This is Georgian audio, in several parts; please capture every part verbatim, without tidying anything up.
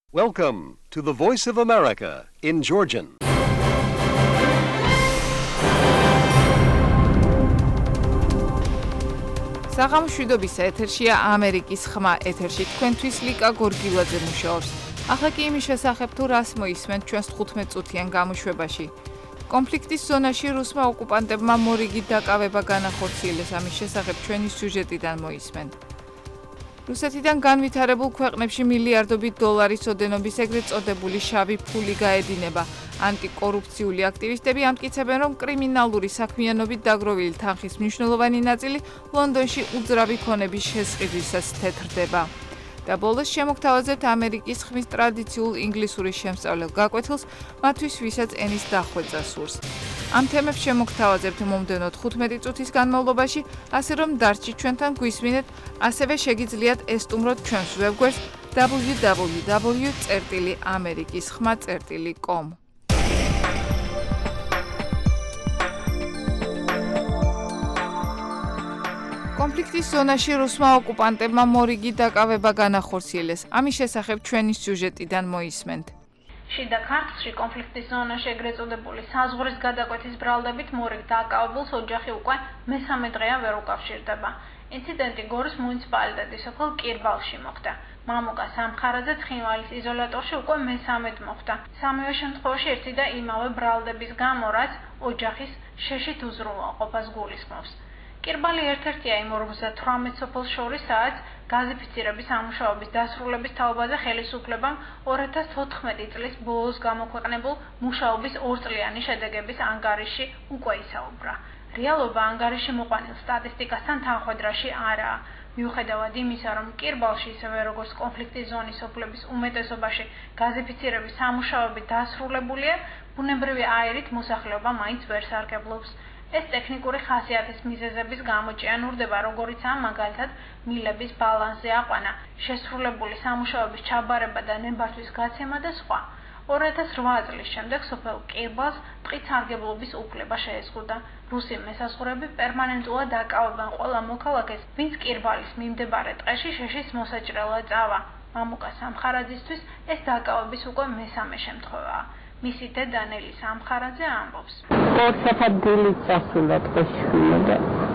Welcome to the Voice of America in Georgian. საღამოშვიდობის ეთერშია ამერიკის ხმა ეთერში თქვენთვის ლიკა გორგილაძე მუშაობს. ახლა კი იმის შესახებ თუ რას მოისმენთ ჩვენს თხუთმეტ წუთიან გამოშვებაში. კონფლიქტის ზონაში რუსმა ოკუპანტებმა მორიგი დაკავება განახორციელეს, ამის შესახებ ჩვენი სიუჟეტიდან მოისმენთ. რუსეთიდან განვითარებულ ქვეყნებში მილიარდობით დოლარის ოდენობის ეგრეთ წოდებული შავი ფული გაედინება. ანტიკორუფციული აქტივისტები ამტკიცებენ, რომ კრიმინალური საქმიანობით დაგროვილი თანხის მნიშვნელოვანი ნაწილი ლონდონში უძრავი ქონების შესყიდვისას თეთრდება. და ბოლოს შემოგთავაზებთ ამერიკის ხმის ტრადიციულ ინგლისურის შემსწავლელ გაკვეთილს, მათთვის ვისაც ენის დახვეწა სურს. ამ თემებს შემოგთავაზებთ მომდევნო თხუთმეტი წუთის განმავლობაში, ასე რომ დარჩით ჩვენთან გვისმინეთ, ასევე შეგიძლიათ ესტუმროთ ჩვენს ვებგვერდს double-u double-u double-u წერტილი ამერიკის ხმა წერტილი com. კონფლიქტის ზონაში რუსმა ოკუპანტებმა მორიგი დაკავება განახორციელეს. ამის შესახებ ჩვენი სიუჟეტიდან მოისმენთ. შიდა ქართლში კონფლიქტის ზონაში ეგრეთ წოდებული საზღვრის გადაკვეთის ბრალდებით მორიგ დაკავებულს ოჯახი უკვე მესამე დღეა ვერ უკავშირდება. ინციდენტი გორის მუნიციპალიტეტის სოფელ კირბალში მოხდა. მამუკა სამხარაძე ცხინვალის იზოლატორში უკვე მესამედ მოხდა. სამივე შემთხვევაში ერთი და იმავე ბრალდების გამო, რაც ოჯახის შეშით უზრუნველყოფას გულისხმობს. კირბალი ერთ-ერთია იმ ორმოცდათვრამეტ სოფელს შორის, სადაც გაზიფიცირების სამუშაოების დასრულების თაობაზე ხელისუფლებამ ორი ათას თოთხმეტი წლის ბოლოს გამოქვეყნებულ მუშაობის ორწლიანი შედეგების ანგარიში უკვე ისაუბრა. რეალობა ანგარიში მოყვანილ სტატისტიკასთან თანხვედრაში არაა. მიუხედავად იმისა, რომ კირბალში ისევე როგორც კონფლიქტის ზონის სოფლების უმეტესობაში გაზიფიცირების სამუშაოები დასრულებულია, ბუნებრივი აირით მოსახლეობა მაინც ვერ სარგებლობს. ეს ტექნიკური ხასიათის მიზეზების გამო ჭიანურდება, როგორიცაა მაგალითად მილების ბალანსზე აყვანა, შესრულებული სამუშაოების ჩაბარება და ნებართვის გაცემა და სხვა. ორი ათას რვა წლის შემდეგ სოფელ კირბალს ტყით სარგებლობის უფლება შეეზღუდა. რუსი მესაზღვრეები პერმანენტულად დაკავებენ ყველა მოქალაქეს, ვინც კირბალის მიმდებარე ტყეში შეშის მოსაჭრელად წავა. მამუკა სამხარაძისთვის ეს დაკავების უკვე მესამე შემთხვევაა. მისი დედა ნელი სამხარაძე ამბობს. ორსაფრთხილი წასულა ტყეში და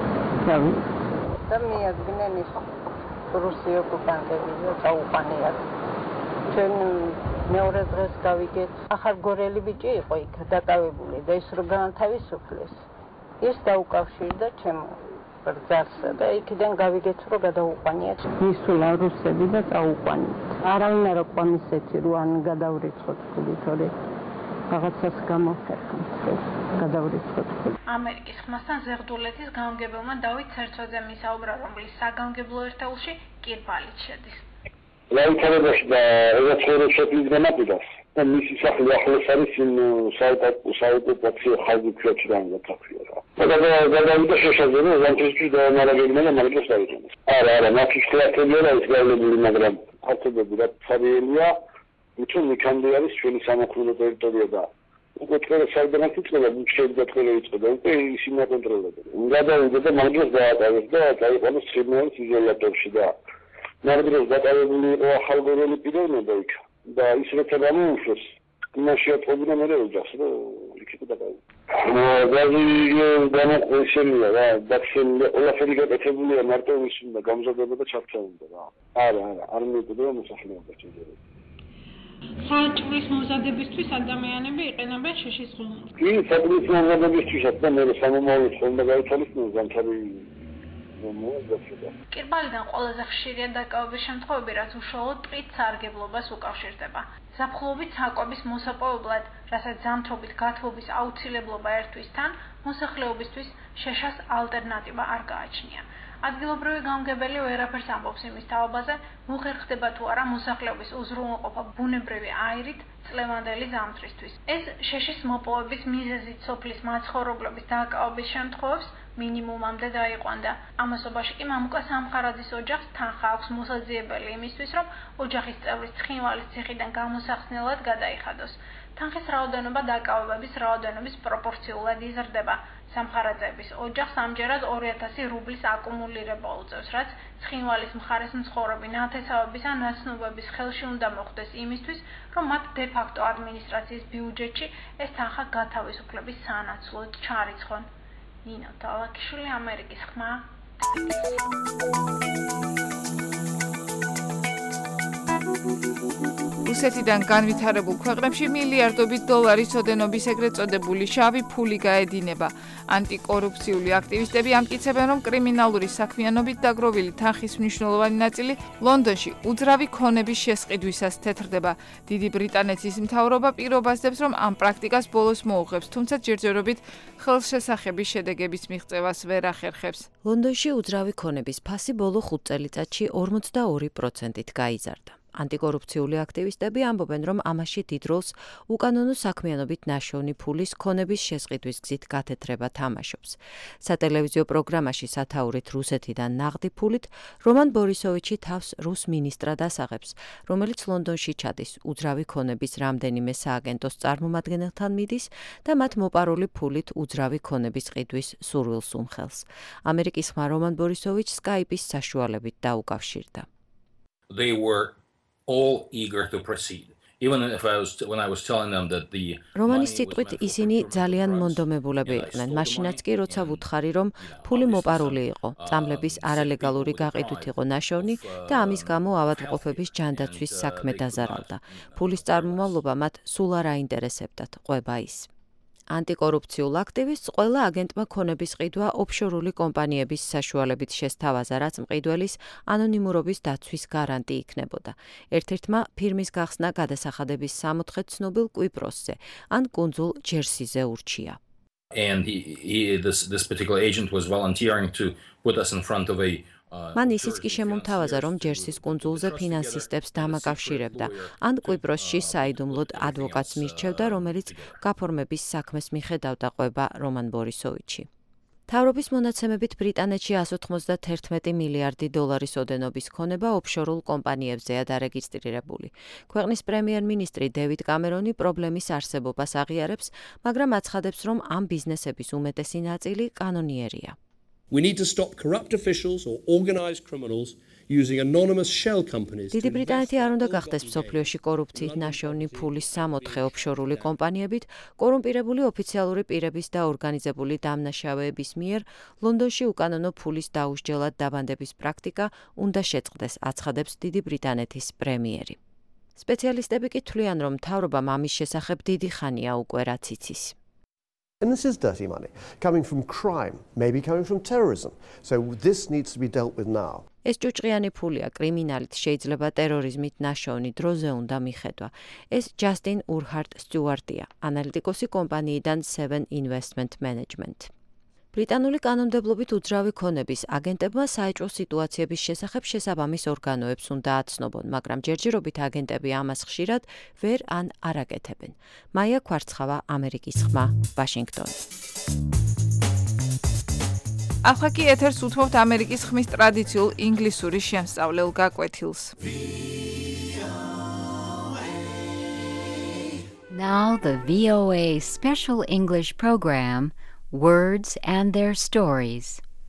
და მიადგნენ ის რუსი ოკუპანტები და წაუყანიათ. ჩვენ მეორე დღეს გავიგეთ, ახალ გორელი ბიჭი იყო იქ დაკავებული და ის რო განთავისუფლეს. ის დაუკავშირდა ჩემო ბრძანსა და იქიდან გავიგეთ, რომ გადაუყანიათ. ისულა რუსები და წაუყანიათ. არავინ არ აყვან ისეთი, რომ ან გადავრიცხოთ ფული, თორე რაღაცას გამოვხერხებთ, გადავრიცხოთ. ამერიკის ხმასთან ზეღდულეთის გამგებელმა დავით ცერცოძემ ისაუბრა, რომლის საგამგებლო ერთეულში კირბალიც შედის. ლაიქარებაში და ელექტროშოკის განაპირას და მისი სახლი ახლოს არის იმ საოკუპაციო ხაზი ქუჩიდან გათქვია. და გადავიდა შეშაძლო ლანჩესტრის დაანალოგებმა და მარკეს დაიწყეს. არა, არა, მათის კლასები არა ისრაელებული, მაგრამ ფაქტობრივად რა ფარიელია, უცებ იქამდე არის ჩვენი სამოქალაქო ტერიტორია და უკვე ყველა საერთოდ იწყება, შეიძლება ყველა იწყება, უკვე ისინი აკონტროლებენ. გადავიდა და მარკეს დაატოვეს და დაიყვანეს ცხინვალის იზოლატორში და ნამდვილად დაკავებული იყო ახალგორელი პიროვნება იქ და ის როცა გამოუშვეს, იმაში ატყობინა მე ოჯახს, რომ იქ იყო დაკავებული. გაზი გამოყვესილია რა, დაქცეულია, ყველაფერი გაკეთებულია, მარტო ის უნდა გამზადება და ჩართულობა რა. არა, არა, არ მიუწვდება მოსახლეობა შეიძლება. საჭმლის მომზადებისთვის ადამიანები იყენებენ შეშის ღუმელს. კი, საჭმლის მომზადებისთვისაც და მე სამომავლოდ უნდა გაითვალისწინოს განთავი კირბალიდან ყველაზე ხშირია დაკავების შემთხვევები, რაც უშუალოდ ტყით სარგებლობას უკავშირდება. ზაფხულობით საკვების მოსაპოვებლად, რასაც ზამთრობით გათბობის აუცილებლობა ერთვის თან, მოსახლეობისთვის შეშას ალტერნატივა არ გააჩნია. ადგილობრივი გამგებელი ვერაფერს ამბობს იმის თაობაზე, მოხერხდება თუ არა მოსახლეობის უზრუნველყოფა ბუნებრივი აირით წლევანდელი ზამთრისთვის. ეს შეშის მოპოვების მიზეზით სოფლის მაცხოვრებლების დაკავების შემთხვევებს მინიმუმამდე დაიყვანდა. ამასობაში კი მამუკა სამხარაძის ოჯახს თანხა აქვს მოსაძიებელი იმისთვის, რომ ოჯახის წევრის ცხინვალის ციხიდან გამოსახსნელად გადაიხადოს. თანხის რაოდენობა დაკავებების რაოდენობის პროპორციულად იზრდება. სამხარაძეების ოჯახს ამჯერად ორი ათასი რუბლის აკუმულირება უწევს, რაც ცხინვალის მხარეს მცხოვრები ნათესავების ან ნაცნობების ხელში უნდა მოხდეს იმისთვის, რომ მათ დე-ფაქტო ადმინისტრაციის ბიუჯეტში ეს თანხა გათავისუფლების სანაცვლოდ ჩარიცხონ. ნინო თალაკიშვილი, ამერიკის ხმა. რუსეთიდან განვითარებულ ქვეყნებში მილიარდობით დოლარის ოდენობის ეგრეთ წოდებული შავი ფული გაედინება. ანტიკორუფციული აქტივისტები ამტკიცებენ, რომ კრიმინალური საქმიანობით დაგროვილი თანხის მნიშვნელოვანი ნაწილი ლონდონში უძრავი ქონების შესყიდვისას თეთრდება. დიდი ბრიტანეთის მთავრობა პირობას დებს, რომ ამ პრაქტიკას ბოლოს მოუღებს, თუმცა ჯერჯერობით ხელშესახების შედეგების მიღწევას ვერ ახერხებს. ლონდონში უძრავი ქონების ფასი ბოლო ხუთ წელიწადში ორმოცდაორი პროცენტით გაიზარდა. ანტიკორუფციული აქტივისტები ამბობენ, რომ ამაში დიდ როლს უკანონო საქმიანობით ნაშოვნი ფულის ქონების შესყიდვის გზით გათეთრება თამაშობს. სატელევიზიო პროგრამაში სათაურით რუსეთიდან ნაღდი ფულით რომან ბორისოვიჩი თავს რუს მინისტრად ასაღებს, რომელიც ლონდონში ჩადის უძრავი ქონების რამდენიმე სააგენტოს წარმომადგენელთან მიდის და მათ მოპარული ფულით უძრავი ქონების ყიდვის სურვილს უმხელს. ამერიკის ხმა რომან ბორისოვიჩს სკაიპის საშუალებით დაუკავშირდა. They were all eager to proceed. Even if I was when I was telling them that the რომანის სიტყვით ისინი ძალიან მონდომებულები იყვნენ. მაშინაც კი როცა ვუთხარი, რომ ფული მოპარული იყო, წამლების არალეგალური გაყიდვით იყო ნაშოვნი და ამის გამო ავადმყოფების ჯანდაცვის საქმე დაზარალდა. ფულის წარმომავლობა მათ სულ არ აინტერესებდათ, ყვება ის. ანტიკორუფციულ აქტივისტს ყველა აგენტმა ქონების ყიდვა ოფშორული კომპანიების საშუალებით შესთავაზა, რაც მყიდველის ანონიმურობის დაცვის გარანტი იქნებოდა. ერთ-ერთმა ფირმის გახსნა გადასახადების სამოთხე ცნობილ კვიპროსზე ან კუნძულ ჯერსიზე ურჩია. And he, he this this particular agent was volunteering to put us in front of a მან ისიც კი შემომთავაზა, რომ ჯერსის კუნძულზე ფინანსისტებს დამაკავშირებდა, ან კვიპროსში საიდუმლოდ ადვოკატს მირჩევდა, რომელიც გაფორმების საქმეს მიხედავდა, ყვება რომან ბორისოვიჩი. მთავრობის მონაცემებით ბრიტანეთში εκατს ოცდაათი მილიარდი დოლარის ოდენობის ქონება ოფშორულ კომპანიებზეა დარეგისტრირებული. ქვეყნის პრემიერ-მინისტრი დევიდ კამერონი პრობლემის არსებობას აღიარებს, მაგრამ აცხადებს, რომ ამ ბიზნესების უმეტესი ნაწილი კანონიერია. We need to stop corrupt officials or organized criminals using anonymous shell companies. დიდი ბრიტანეთი არ უნდა გახდეს მსოფლიოში კორუფციით ნაშოვნი ფულის სამოთხე ოფშორული კომპანიებით, კორუმპირებული ოფიციალური პირების და ორგანიზებული დამნაშავეების მიერ ლონდონში უკანონო ფულის დაუსჯელად დაბანდების პრაქტიკა უნდა შეწყდეს, აცხადებს დიდი ბრიტანეთის პრემიერი. სპეციალისტები კი თვლიან, რომ მთავრობამ ამის შესახებ დიდი ხანია უკვე რაც იცის. And this is dirty money, coming from crime, maybe coming from terrorism. So this needs to be dealt with now. ეს ჭუჭყიანი ფულია კრიმინალით შეიძლება ტერორიზმით ნაშოვნი დროზე უნდა მიხედვა. ეს ჯასტინ ურჰარტ სტიუარტია, ანალიტიკოსი კომპანიიდან Seven Investment Management. ბრიტანული კანონმდებლობით უძრავი ქონების აგენტებმა საეჭვო სიტუაციების შესახებ შესაბამის ორგანოებს უნდა აცნობონ, მაგრამ ჯერჯერობით აგენტები ამას ხშირად ვერ ან არ აკეთებენ. მაია ქვარცხავა, ამერიკის ხმა, ვაშინგტონი. ახლა კი ეთერს უთმობთ ამერიკის ხმის ტრადიციულ ინგლისური შემსწავლელ გაკვეთილს. Now the V O A special English program, Words and Their Stories.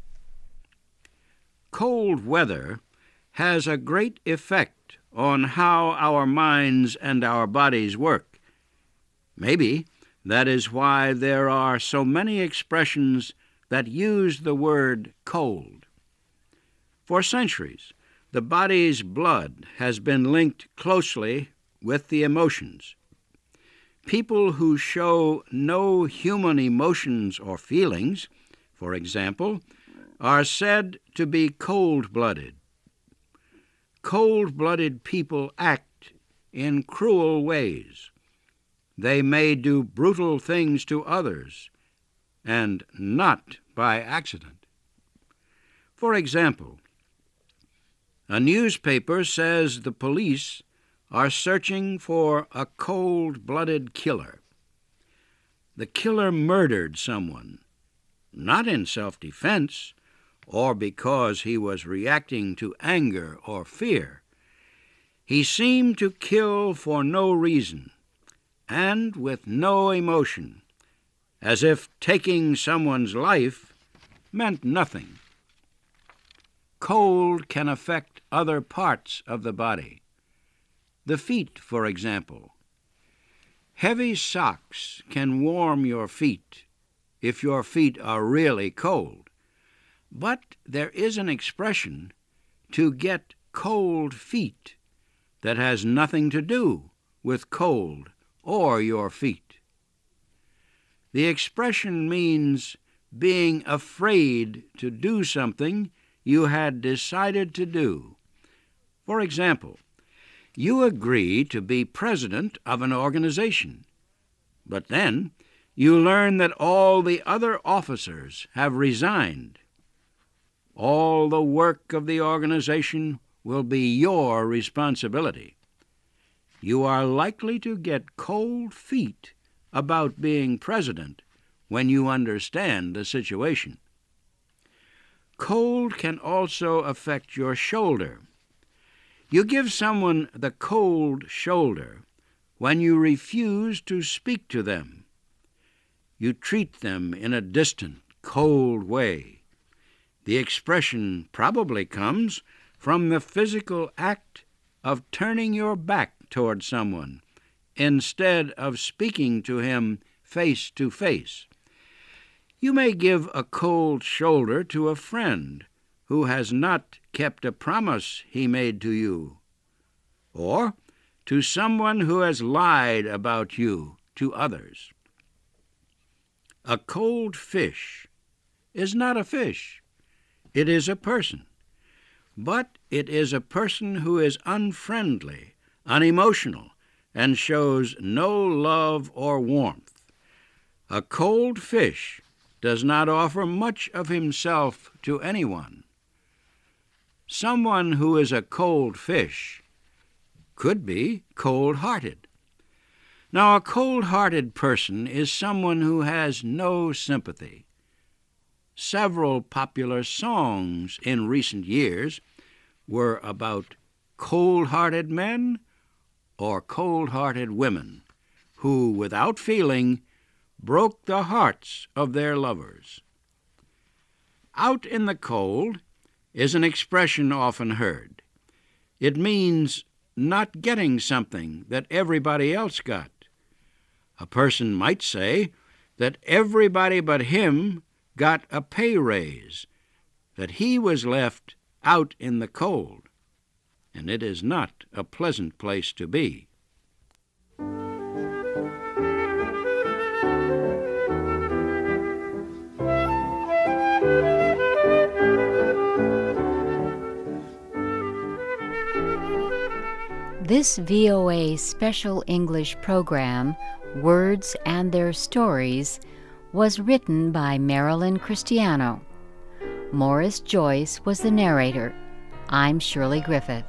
Cold weather has a great effect on how our minds and our bodies work. Maybe that is why there are so many expressions that use the word cold. For centuries, the body's blood has been linked closely with the emotions. People who show no human emotions or feelings, for example, are said to be cold-blooded. Cold-blooded people act in cruel ways. They may do brutal things to others, and not by accident. For example, a newspaper says the police are searching for a cold-blooded killer. The killer murdered someone, not in self-defense or because he was reacting to anger or fear. He seemed to kill for no reason and with no emotion, as if taking someone's life meant nothing. Cold can affect other parts of the body. The feet, for example. Heavy socks can warm your feet if your feet are really cold. But there is an expression, to get cold feet, that has nothing to do with cold or your feet. The expression means being afraid to do something you had decided to do. For example, you agree to be president of an organization, but then you learn that all the other officers have resigned. All the work of the organization will be your responsibility. You are likely to get cold feet about being president when you understand the situation. Cold can also affect your shoulder. You give someone the cold shoulder when you refuse to speak to them. You treat them in a distant, cold way. The expression probably comes from the physical act of turning your back toward someone instead of speaking to him face to face. You may give a cold shoulder to a friend who has not kept a promise he made to you, or to someone who has lied about you to others. A cold fish is not a fish. It is a person. But it is a person who is unfriendly, unemotional, and shows no love or warmth. A cold fish does not offer much of himself to anyone. Someone who is a cold fish could be cold-hearted. Now, a cold-hearted person is someone who has no sympathy. Several popular songs in recent years were about cold-hearted men or cold-hearted women who, without feeling, broke the hearts of their lovers. Out in the cold is an expression often heard. It means not getting something that everybody else got. A person might say that everybody but him got a pay raise, that he was left out in the cold, and it is not a pleasant place to be. This V O A special English program, Words and Their Stories, was written by Marilyn Cristiano. Morris Joyce was the narrator. I'm Shirley Griffith.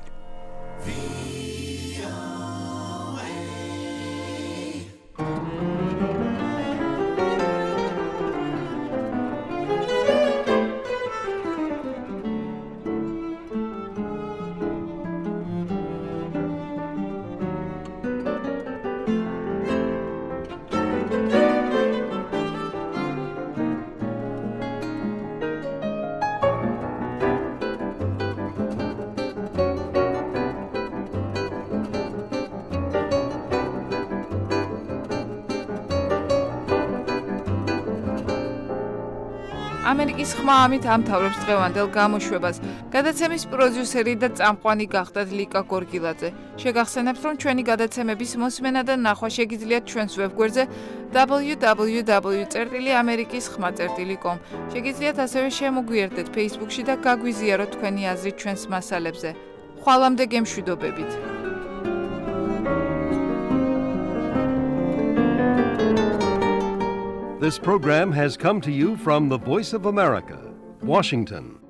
ამერიკის ხმა ამით ამთავრებს დღევანდელ გამოშვებას. გადაცემის პროდიუსერი და წამყვანი გახდათ ლიკა გორგილაძე. შეგახსენებთ, რომ ჩვენი გადაცემების მოსმენა და ნახვა შეგიძლიათ ჩვენს ვებგვერდზე double-u double-u double-u წერტილი ამერიკის ხმა წერტილი com. შეგიძლიათ ასევე შემოგვიერთდეთ Facebook-ში და გაგვიზიაროთ თქვენი აზრი ჩვენს მასალებზე. ხვალამდე გემშვიდობებით. This program has come to you from the Voice of America, Washington.